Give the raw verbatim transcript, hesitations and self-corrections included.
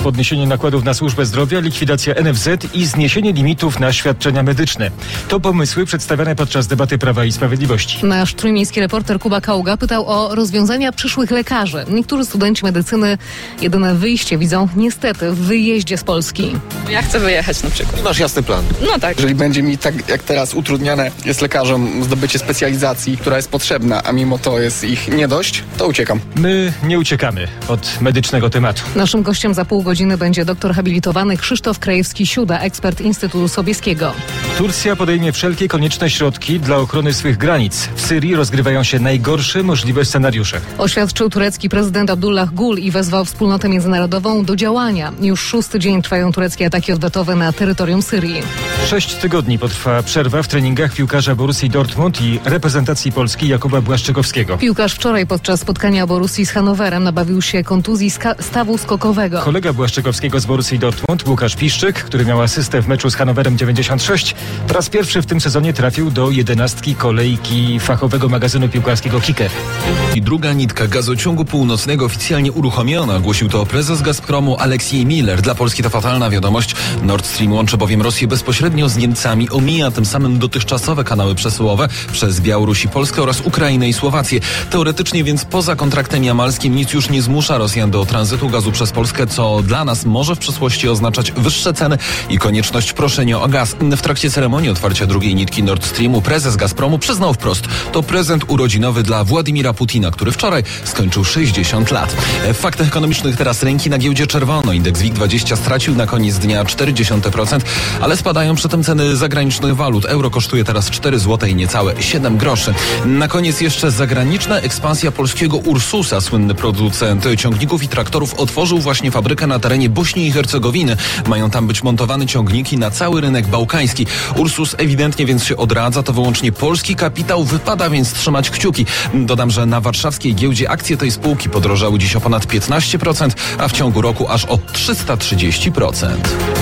podniesienie nakładów na służbę zdrowia, likwidacja N F Z i zniesienie limitów na świadczenia medyczne. To pomysły przedstawiane podczas debaty Prawa i Sprawiedliwości. Nasz trójmiejski reporter Kuba Kaługa pytał o rozwiązania przyszłych lekarzy. Niektórzy studenci medycyny jedyne wyjście widzą niestety w wyjeździe z Polski. Ja chcę wyjechać na przykład. Masz jasny plan. No tak. Jeżeli będzie mi tak jak teraz utrudniane jest lekarzom zdobycie specjalizacji, która jest potrzebna, a mimo to jest ich nie dość, to uciekam. My nie uciekamy od medycznego tematu. Naszym gościem za pół godziny będzie doktor habilitowany Krzysztof Krajewski-Siuda, ekspert Instytutu Sobieskiego. Turcja podejmie wszelkie konieczne środki dla ochrony swych granic. W Syrii rozgrywają się najgorsze możliwe scenariusze. Oświadczył turecki prezydent Abdullah Gül i wezwał wspólnotę międzynarodową do działania. Już szósty dzień trwają tureckie ataki odwetowe na terytorium Syrii. Sześć tygodni potrwa przerwa w treningach piłkarza Borussii Dortmund i reprezentacji Polski Jakuba Błaszczykowskiego. Piłkarz wczoraj podczas spotkania Borussii z Hannowerem nabawił się kontuzji ska- stawu skokowego. Kolega Błaszczykowskiego z Borussii Dortmund, Łukasz Piszczyk, który miał asystę w meczu z Hannowerem dziewięćdziesiąt sześć, po raz pierwszy w tym sezonie trafił do jedenastki kolejki fachowego magazynu piłkarskiego Kicker. I druga nitka gazociągu północnego oficjalnie uruchomiona, głosił to prezes Gazpromu Aleksiej Miller. Dla Polski to fatalna wiadomość. Nord Stream łączy bowiem Rosję bezpośrednio z Niemcami, omija tym samym dotychczasowe kanały przesyłowe przez Białoruś i Polskę oraz Ukrainę i Słowację. Teoretycznie więc poza kontraktem jamalskim nic już nie zmusza Rosjan do tranzytu gazu przez Polskę, co dla nas może w przyszłości oznaczać wyższe ceny i konieczność proszenia o gaz. W trakcie ceremonii otwarcia drugiej nitki Nord Streamu prezes Gazpromu przyznał wprost: to prezent urodzinowy dla Władimira Putina, który wczoraj skończył sześćdziesiąt lat. W faktach ekonomicznych teraz rynki na giełdzie czerwono. Indeks WIG dwadzieścia stracił na koniec dnia cztery dziesiąte procent, ale spadają przy tym ceny zagranicznych walut. Euro kosztuje teraz cztery złote i niecałe siedem groszy. Na koniec jeszcze zagraniczna ekspansja polskiego Ursusa. Słynny producent ciągników i traktorów otworzył właśnie fabrykę na terenie Bośni i Hercegowiny. Mają tam być montowane ciągniki na cały rynek bałkański. Ursus ewidentnie więc się odradza. To wyłącznie polski kapitał. Wypada więc trzymać kciuki. Dodam, że na warszawskiej giełdzie akcje tej spółki podrożały dziś o ponad piętnaście procent, a w ciągu roku aż o trzysta trzydzieści procent.